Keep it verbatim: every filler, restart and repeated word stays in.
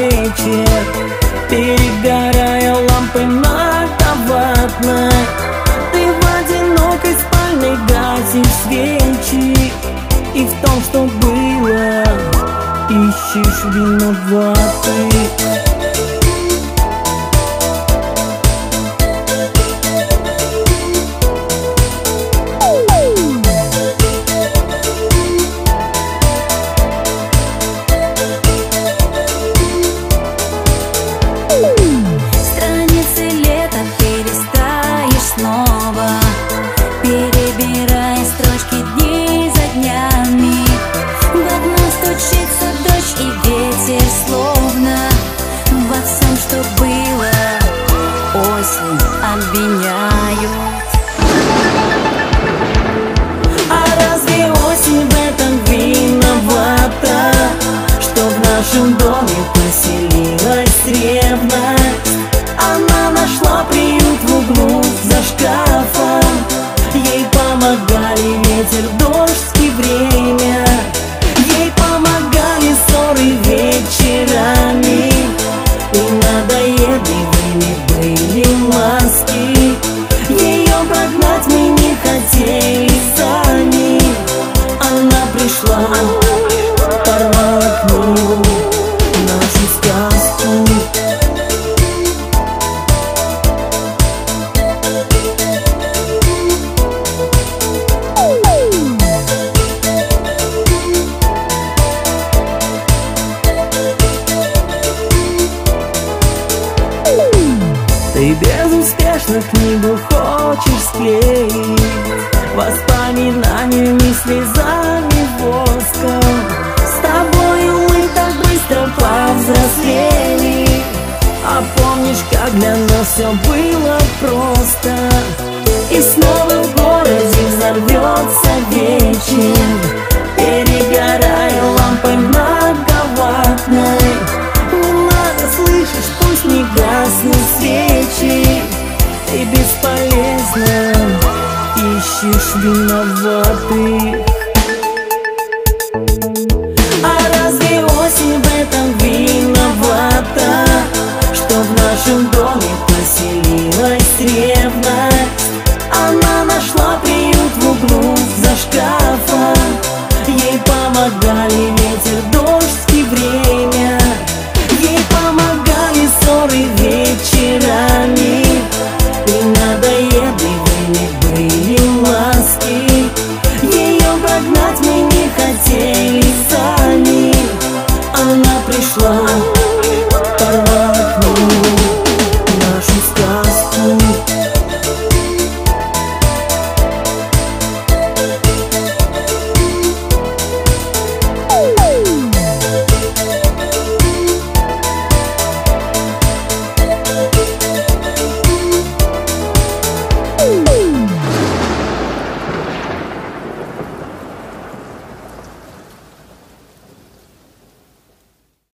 вечер, перегорая лампой многоватной. Ты в одинокой спальне гасишь свечи, и в том, что было, ищешь виноватых. Страницы лета перестаешь снова, перебирая строчки дней за днями. В окно стучится дождь и ветер, словно во всем, что было, осень обвиняют. А разве осень в этом виновата, что в нашем доме поселилась ревность? Она нашла приют в углу за шкафом, ей помогали ветер, дождь и время. Ей помогали ссоры вечерами, и надоедливыми были маски. Ее прогнать мы не хотели сами. Она пришла, порвала книгу, нашу сказку. Ты безуспешно книгу хочешь склеить воспоминаниями, слезами, воском. С тобою мы так быстро повзрослели, а помнишь, как для нас все было просто? И снова в городе взорвется вечер, перегорая лампой многоватной. Не надо, слышишь, пусть не гаснут свечи, и бесполезно ищешь виноватых. А разве осень в этом виновата, что в нашем доме поселилась ревность? Она нашла приют в углу за шкафом, ей помогали ветер, дождь и время. Ей помогали ссоры вечерами, и надоедливыми были маски. Ее прогнать мы не хотели сами. Она пришла,